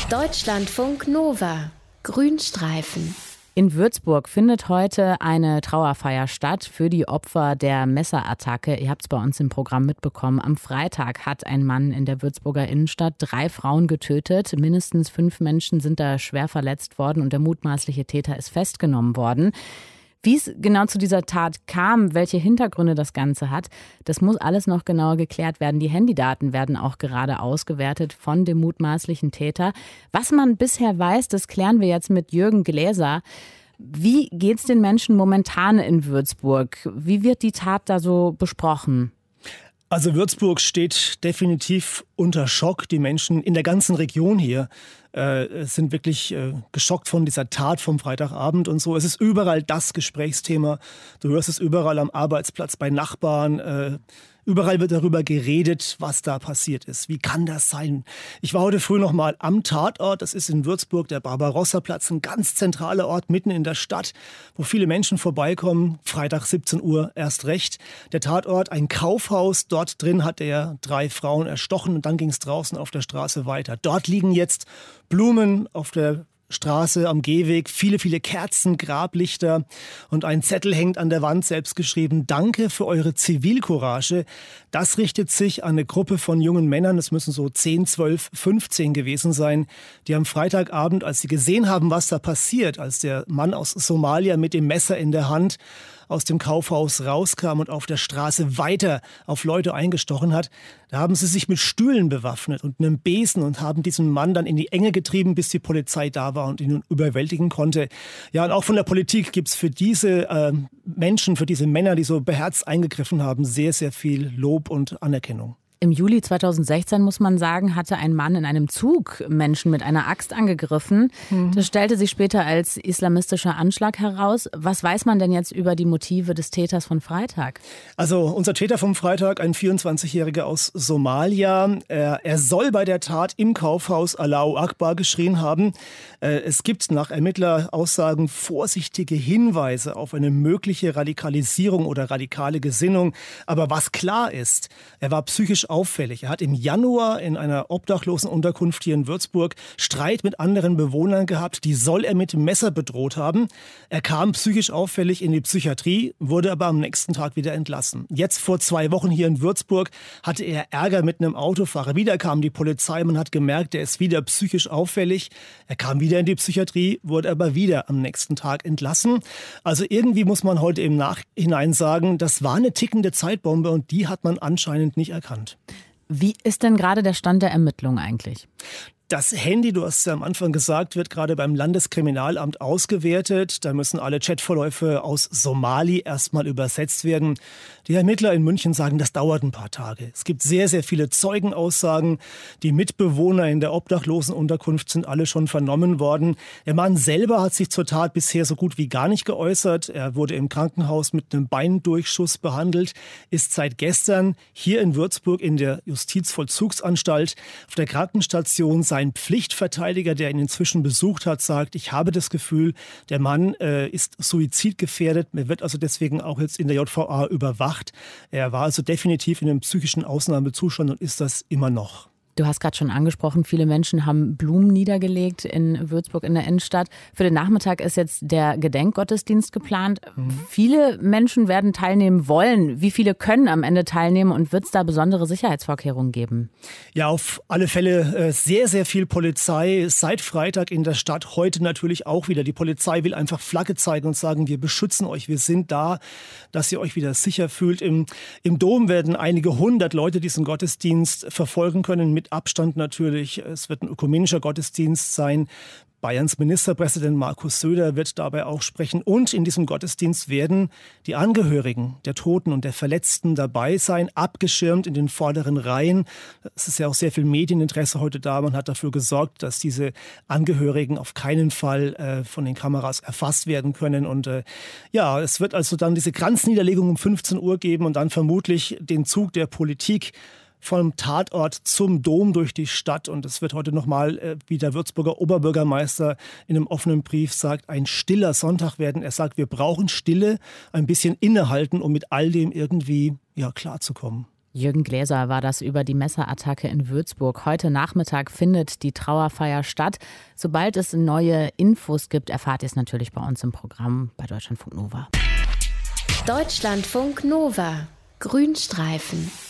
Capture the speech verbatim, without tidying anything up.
Deutschlandfunk Nova. Grünstreifen. In Würzburg findet heute eine Trauerfeier statt für die Opfer der Messerattacke. Ihr habt es bei uns im Programm mitbekommen. Am Freitag hat ein Mann in der Würzburger Innenstadt drei Frauen getötet. Mindestens fünf Menschen sind da schwer verletzt worden und der mutmaßliche Täter ist festgenommen worden. Wie es genau zu dieser Tat kam, welche Hintergründe das Ganze hat, das muss alles noch genauer geklärt werden. Die Handydaten werden auch gerade ausgewertet von dem mutmaßlichen Täter. Was man bisher weiß, das klären wir jetzt mit Jürgen Gläser. Wie geht's den Menschen momentan in Würzburg? Wie wird die Tat da so besprochen? Also Würzburg steht definitiv unter Schock. Die Menschen in der ganzen Region hier äh, sind wirklich äh, geschockt von dieser Tat vom Freitagabend und so. Es ist überall das Gesprächsthema. Du hörst es überall am Arbeitsplatz, bei Nachbarn. Äh, überall wird darüber geredet, was da passiert ist. Wie kann das sein? Ich war heute früh noch mal am Tatort. Das ist in Würzburg der Barbarossa-Platz, ein ganz zentraler Ort mitten in der Stadt, wo viele Menschen vorbeikommen. Freitag siebzehn Uhr erst recht. Der Tatort, ein Kaufhaus. Dort drin hat er drei Frauen erstochen und dann ging es draußen auf der Straße weiter. Dort liegen jetzt Blumen auf der Straße am Gehweg, viele, viele Kerzen, Grablichter und ein Zettel hängt an der Wand, selbst geschrieben: Danke für eure Zivilcourage. Das richtet sich an eine Gruppe von jungen Männern, es müssen so zehn, zwölf, fünfzehn gewesen sein, die am Freitagabend, als sie gesehen haben, was da passiert, als der Mann aus Somalia mit dem Messer in der Hand aus dem Kaufhaus rauskam und auf der Straße weiter auf Leute eingestochen hat, da haben sie sich mit Stühlen bewaffnet und einem Besen und haben diesen Mann dann in die Enge getrieben, bis die Polizei da war und ihn überwältigen konnte. Ja, und auch von der Politik gibt es für diese äh, Menschen, für diese Männer, die so beherzt eingegriffen haben, sehr, sehr viel Lob und Anerkennung. Im Juli zweitausendsechzehn, muss man sagen, hatte ein Mann in einem Zug Menschen mit einer Axt angegriffen. Mhm. Das stellte sich später als islamistischer Anschlag heraus. Was weiß man denn jetzt über die Motive des Täters von Freitag? Also unser Täter vom Freitag, ein vierundzwanzigjähriger aus Somalia. Er, er soll bei der Tat im Kaufhaus Allahu Akbar geschrien haben. Es gibt nach Ermittleraussagen vorsichtige Hinweise auf eine mögliche Radikalisierung oder radikale Gesinnung. Aber was klar ist, er war psychisch auffällig. Er hat im Januar in einer Obdachlosenunterkunft hier in Würzburg Streit mit anderen Bewohnern gehabt. Die soll er mit dem Messer bedroht haben. Er kam psychisch auffällig in die Psychiatrie, wurde aber am nächsten Tag wieder entlassen. Jetzt vor zwei Wochen hier in Würzburg hatte er Ärger mit einem Autofahrer. Wieder kam die Polizei, man hat gemerkt, er ist wieder psychisch auffällig. Er kam wieder in die Psychiatrie, wurde aber wieder am nächsten Tag entlassen. Also irgendwie muss man heute im Nachhinein sagen, das war eine tickende Zeitbombe und die hat man anscheinend nicht erkannt. Wie ist denn gerade der Stand der Ermittlungen eigentlich? Das Handy, du hast es ja am Anfang gesagt, wird gerade beim Landeskriminalamt ausgewertet. Da müssen alle Chatverläufe aus Somali erstmal übersetzt werden. Die Ermittler in München sagen, das dauert ein paar Tage. Es gibt sehr, sehr viele Zeugenaussagen. Die Mitbewohner in der Obdachlosenunterkunft sind alle schon vernommen worden. Der Mann selber hat sich zur Tat bisher so gut wie gar nicht geäußert. Er wurde im Krankenhaus mit einem Beindurchschuss behandelt, ist seit gestern hier in Würzburg in der Justizvollzugsanstalt auf der Krankenstation. Sein Pflichtverteidiger, der ihn inzwischen besucht hat, sagt, ich habe das Gefühl, der Mann äh, ist suizidgefährdet. Er wird also deswegen auch jetzt in der J V A überwacht. Er war also definitiv in einem psychischen Ausnahmezustand und ist das immer noch. Du hast gerade schon angesprochen, viele Menschen haben Blumen niedergelegt in Würzburg in der Innenstadt. Für den Nachmittag ist jetzt der Gedenkgottesdienst geplant. Mhm. Viele Menschen werden teilnehmen wollen. Wie viele können am Ende teilnehmen und wird es da besondere Sicherheitsvorkehrungen geben? Ja, auf alle Fälle sehr, sehr viel Polizei seit Freitag in der Stadt. Heute natürlich auch wieder. Die Polizei will einfach Flagge zeigen und sagen, wir beschützen euch, wir sind da, dass ihr euch wieder sicher fühlt. Im, im Dom werden einige hundert Leute diesen Gottesdienst verfolgen können, mit Abstand natürlich. Es wird ein ökumenischer Gottesdienst sein. Bayerns Ministerpräsident Markus Söder wird dabei auch sprechen. Und in diesem Gottesdienst werden die Angehörigen der Toten und der Verletzten dabei sein, abgeschirmt in den vorderen Reihen. Es ist ja auch sehr viel Medieninteresse heute da. Man hat dafür gesorgt, dass diese Angehörigen auf keinen Fall äh, von den Kameras erfasst werden können. Und äh, ja, es wird also dann diese Kranzniederlegung um fünfzehn Uhr geben und dann vermutlich den Zug der Politik vom Tatort zum Dom durch die Stadt. Und es wird heute nochmal, äh, wie der Würzburger Oberbürgermeister in einem offenen Brief sagt, ein stiller Sonntag werden. Er sagt, wir brauchen Stille, ein bisschen innehalten, um mit all dem irgendwie ja, klarzukommen. Jürgen Gläser war das über die Messerattacke in Würzburg. Heute Nachmittag findet die Trauerfeier statt. Sobald es neue Infos gibt, erfahrt ihr es natürlich bei uns im Programm bei Deutschlandfunk Nova. Deutschlandfunk Nova. Grünstreifen.